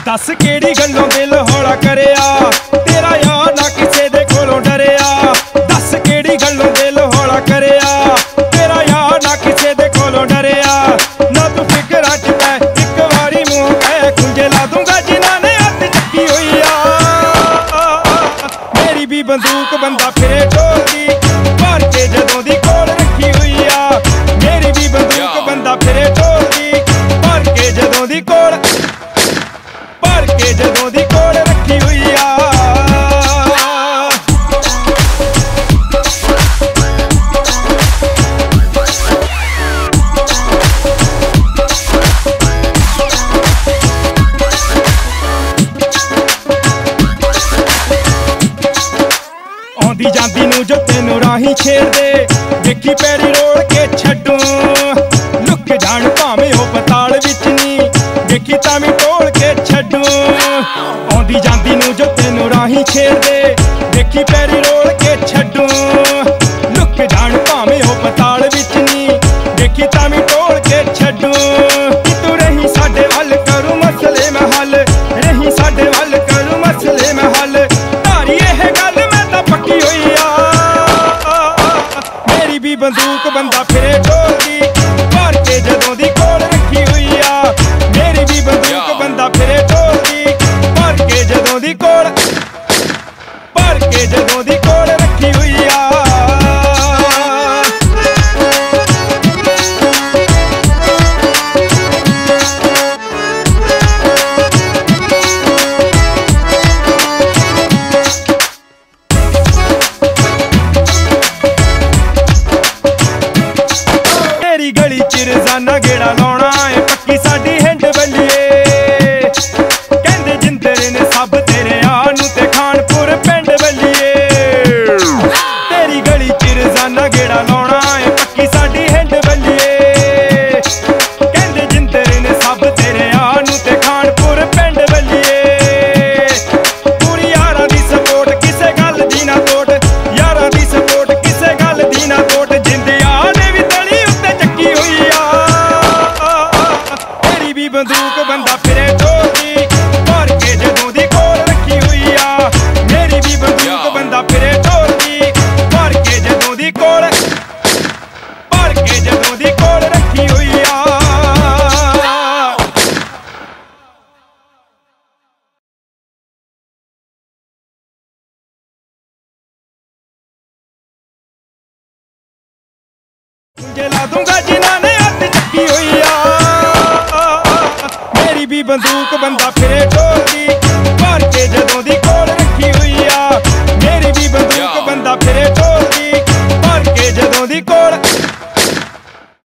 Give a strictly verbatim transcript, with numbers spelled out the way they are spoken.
दस केड़ी गल्लों दिल हौला करिया, तेरा यार ना किसे दे कोलों डरिया। दस केड़ी गल्लों दिल हौला करिया, तेरा यार ना किसे दे कोलों डरिया। ना तू फिक्र च पै इक वारी मुंह कह, खुंजे ला दूंगा जिन्हां ने हत्थ चुकी हुई आ। मेरी भी बंदूक बंदा फिरे ढोलदी, भर के जदों दी कोल रखी हुई आ। मेरी भी बंदूक बंदा फिरे ढोलदी, भर के जदों दी कोल भर के जदों दी कोल रखी हुई आ। आंदी जांदी नूं जो तेनू राही छेड़ दे, देखी पैरी रोड़ के छड्डूं। लुक जान भावें ओ पताल विच नी, देखी तावीं टोल के छड्डूं। आंदी जांदी नूं जो तेनू राही छेड़ दे, देखी पैरी रोड़ के छड्डूं। लुक जान भावें ओ पताल विच नी, देखी तावीं टोल के छड्डूं। कि तू रही साडे वल करूं मसले मैं हल, रही साडे वल करूं मसले मैं हल। तारी एह गल मैं तां पक्की होई आ। मेरी भी बंदूक बंदा फिरे ढोलदी, भर के जदों दी कोल रखी हुई आ। मेरी भी बंदूक बंदा फिरे ढोलदी, भर के जदों दी कोल भर के जदों दी कोल रखी हुई आ। तेरी गली च रोजाना गेड़ा लाउणा है, पक्की साडी हिंड बल्लिए। कहंदे जिंदर ने सब तेरे आनू ते खानपुर पिंड बल्लिए। तेरी गली च रोजाना गेड़ा लाउणा है, पक्की साडी हिंड बल्लिए। कहंदे जिंदर ने सब तेरे आनू ते खानपुर पिंड बल्लिए। पूरी यारां दी सपोर्ट किसे गल दी ना तोट, यारां दी सपोर्ट किसे गल दी ना तोट। जिंदिया ने भी तली उत्ते चक्की हुई आ। तेरी भी बंदूक बंदा फिरे ढोलदी, भर के जदों दी कोल रखी हुई आ। मेरी भी बंदूक बंदा फिरे ढोलदी, भर के जदों दी कोल भर के जदों दी कोल रखी हुई आ। खुंजे ला दूंगा जिन्हां ने हत्थ चुकी हुई आ। मेरी भी बंदूक बंदा फिरे ढोलदी,